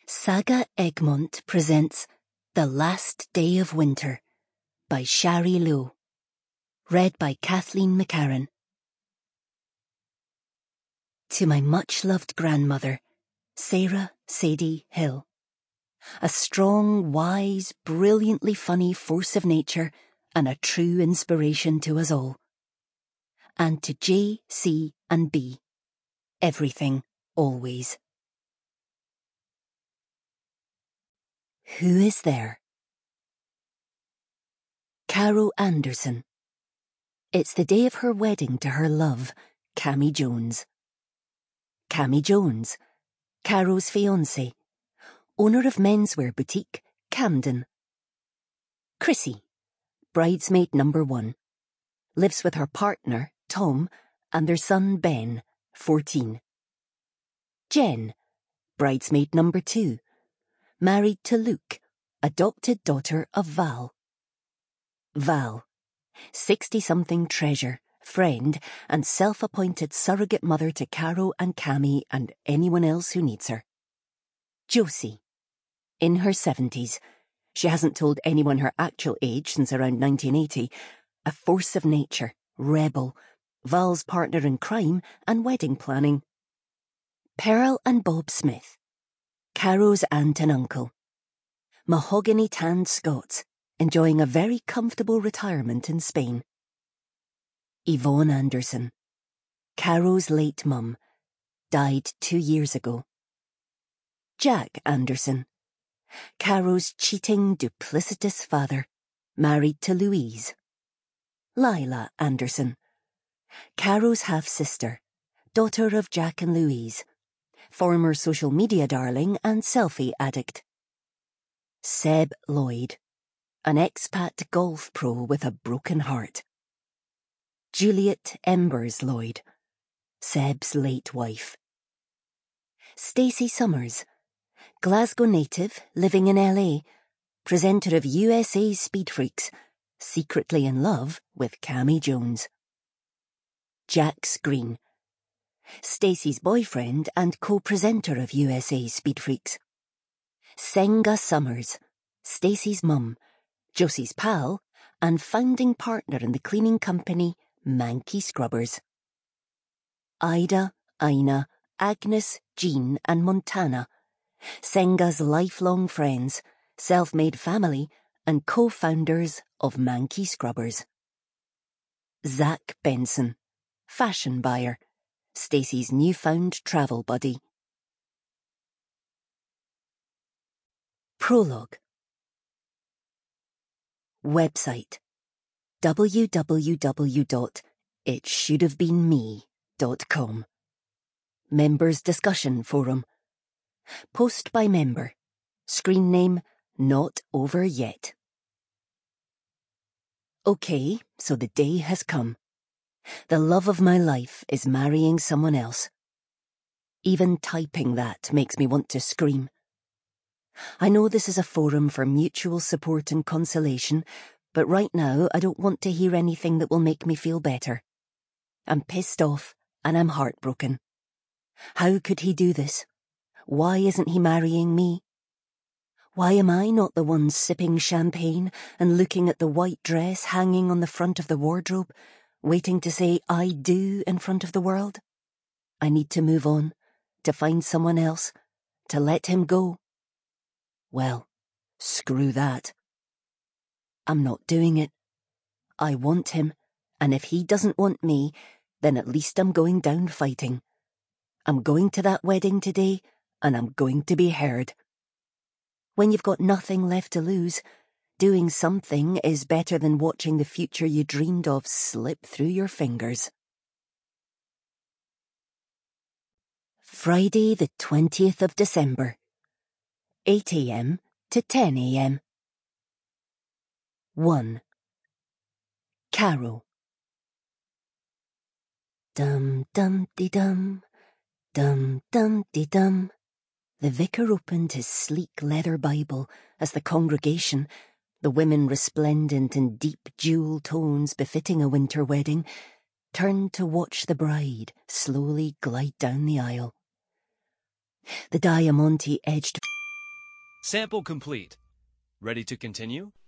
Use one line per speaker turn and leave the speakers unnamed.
Saga Egmont presents The Last Day of Winter by Shari Lowe. Read by Kathleen McCarran. To my much-loved grandmother, Sarah Sadie Hill. A strong, wise, brilliantly funny force of nature and a true inspiration to us all. And to J, C and B. Everything, always. Who is there? Caro Anderson. It's the day of her wedding to her love, Cammy Jones. Cammy Jones, Caro's fiancé, owner of menswear boutique, Camden. Chrissy, bridesmaid number 1, lives with her partner, Tom, and their son, Ben, 14. Jen, bridesmaid number 2, married to Luke, adopted daughter of Val. Val, 60-something treasure, friend, and self-appointed surrogate mother to Caro and Cammy and anyone else who needs her. Josie, in her 70s, she hasn't told anyone her actual age since around 1980, a force of nature, rebel, Val's partner in crime and wedding planning. Pearl and Bob Smith, Caro's aunt and uncle. Mahogany-tanned Scots, enjoying a very comfortable retirement in Spain. Yvonne Anderson, Caro's late mum, died 2 years ago. Jack Anderson, Caro's cheating, duplicitous father, married to Louise. Lila Anderson, Caro's half-sister, daughter of Jack and Louise, former social media darling and selfie addict. Seb Lloyd, an expat golf pro with a broken heart. Juliet Embers Lloyd, Seb's late wife. Stacey Summers, Glasgow native living in LA, presenter of USA Speed Freaks, secretly in love with Cammy Jones. Jax Green, Stacey's boyfriend and co-presenter of USA Speed Freaks. Senga Summers, Stacey's mum, Josie's pal, and founding partner in the cleaning company Mankey Scrubbers. Ida, Ina, Agnes, Jean and Montana, Senga's lifelong friends, self-made family and co-founders of Mankey Scrubbers. Zach Benson, fashion buyer, Stacey's newfound travel buddy. Prologue. Website www.itshouldhavebeenme.com. Members Discussion Forum. Post by member. Screen name Not Over Yet. Okay, so the day has come. The love of my life is marrying someone else. Even typing that makes me want to scream. I know this is a forum for mutual support and consolation, but right now I don't want to hear anything that will make me feel better. I'm pissed off and I'm heartbroken. How could he do this? Why isn't he marrying me? Why am I not the one sipping champagne and looking at the white dress hanging on the front of the wardrobe, waiting to say I do in front of the world? I need to move on, to find someone else, to let him go. Well, screw that. I'm not doing it. I want him, and if he doesn't want me, then at least I'm going down fighting. I'm going to that wedding today, and I'm going to be heard. When you've got nothing left to lose, doing something is better than watching the future you dreamed of slip through your fingers. Friday the 20th of December, 8 a.m. to 10 a.m. 1. Caro. Dum-dum-de-dum, dum-dum-de-dum. The vicar opened his sleek leather Bible as the congregation, the women resplendent in deep jewel tones befitting a winter wedding, turned to watch the bride slowly glide down the aisle. The Diamante edged
Sample complete. Ready to continue?